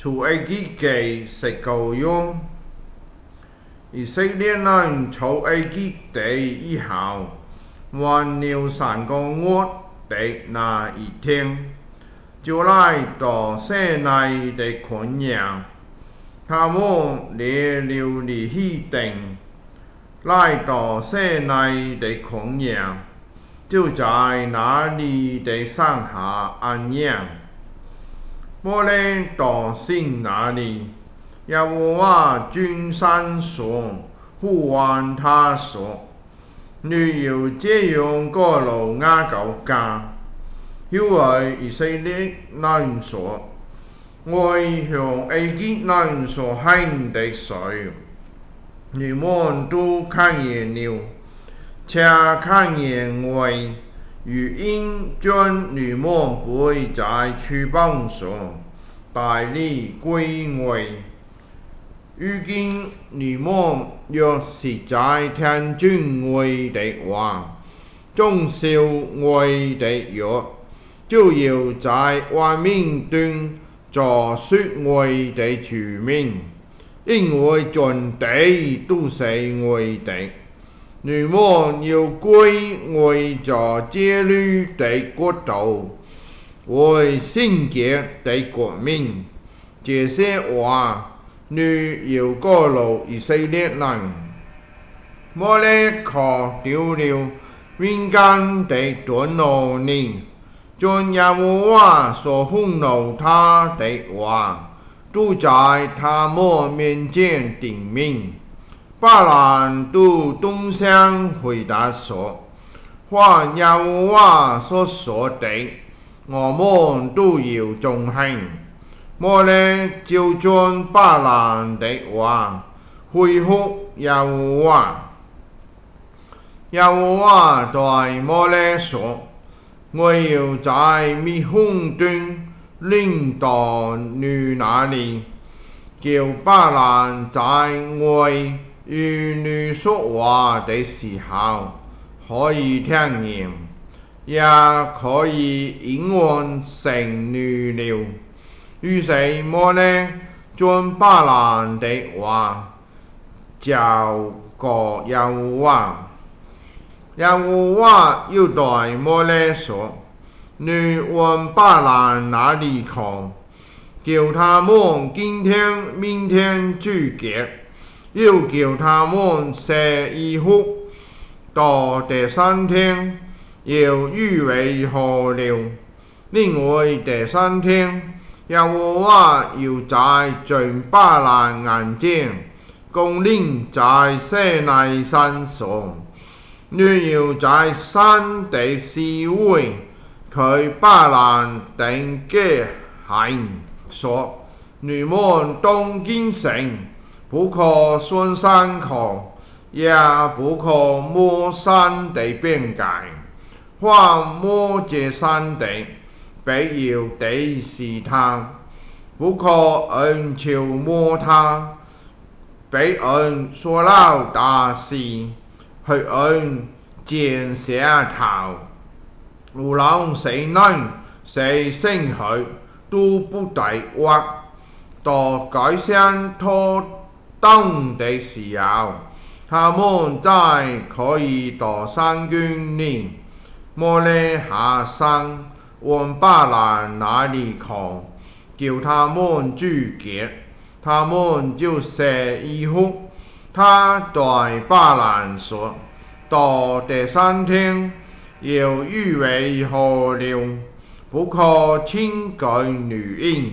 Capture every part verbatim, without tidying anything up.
出埃及記十九章，以色列人出埃及地以後，環繞三個月的那一天，就來到西奈的曠野，他們列了利希定，來到西奈的曠野，就在那裡的山下安營。摩利到神那裡，耶和華轉身說：呼喚他說，你要這樣過路亞狗家，因為以色列人說，我向埃及人所行的事，你們都看見了，且看見我，如鷹將你們背在翅膀上，帶你歸我。如今你們若是在聽從我的話，遵守我的約，就要在我面前作說我的子民，因為全地都是我的。你們要歸我作這裡的國度，為聖潔的國民。這些話你要告訴以色列人。摩利卻丟了民間的憤怒念，將耶和華所憤怒他的話，都在他們面前定明。巴蘭都東向回答說：凡耶和華所說的，我們都要遵行。摩利就將巴蘭的話回復耶和華。耶和華對摩利說：我要在密風中領到你那裡，叫巴蘭在我與你說話的時候，可以聽見，也可以應允承你了。於是摩利將巴蘭的話交給耶和華。耶和華又對摩利說：你往巴蘭那裡去，叫他們今天明天聚集，又叫他們洗衣服，到第三天要預備好了。另外第三天，耶和華要在全巴蘭眼前降臨在西奈山上。你要在山的四圍給巴蘭定規限，說：你們當謹慎，不可上山去，也不可摸山的邊界。凡摸這山的，必要敵視他，不可按手摸他，必按所勞大事去按箭射頭。無論誰人誰生去，都不得活。到改善妥當的時候，他們才可以到山居裏。摩利下山往巴蘭那裡去，叫他們聚集，他們就洗衣服。他對巴蘭說：到第三天要預備好了，不可輕舉女嬰。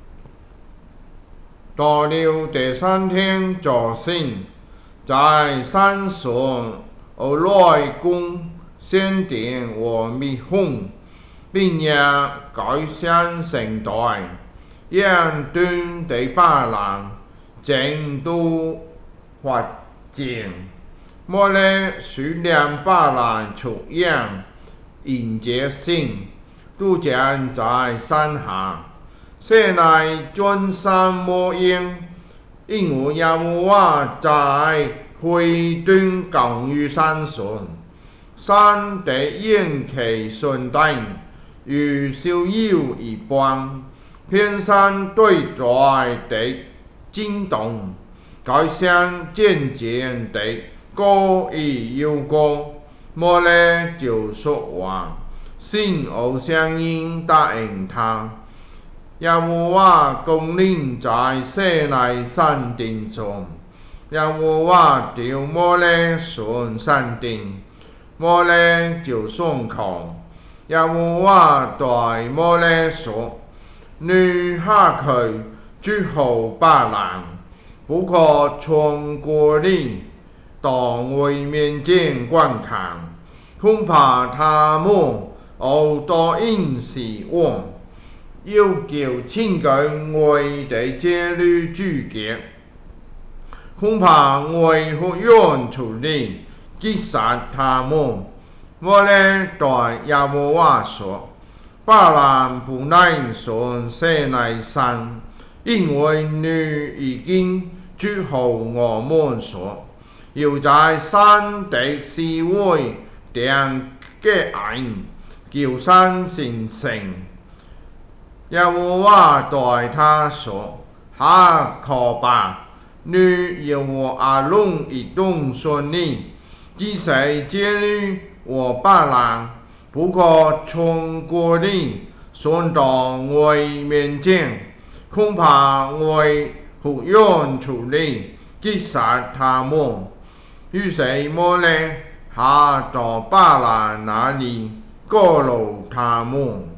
到了第三天早晨，在山上我來供聖殿和密封，並且改善聖台。嚴峻的巴蘭正都發戰。摩利率領巴蘭出營迎接神，都站在山下。西奈轉山摸鷹，因為耶和華在會中降於山上，山的旌旗上燈如照耀一般。 偏山对在的惊动，该乡渐渐的过意又过，末呢就说话，信偶像应答应他。耶和华降临在西奈山顶上，耶和华调摩呢上山顶，摩呢就上口。耶和华对摩呢说：你下去之后巴兰，不可从过里到我面前观看，恐怕他们偶多因是我。要叫千句我的这里拒绝，恐怕我会用处理击杀他们。我呢对耶和华说：巴兰不能上西奈山，因为你已经祝福我们说，要在山的四围定个案，叫山成圣。耶和华对他说：哈可吧，你要我阿龙一同说你，只是这里我巴兰，不可从过里送到我面前，恐怕我会用处理击杀他们。于是摩呢下到巴兰那里告诉他们。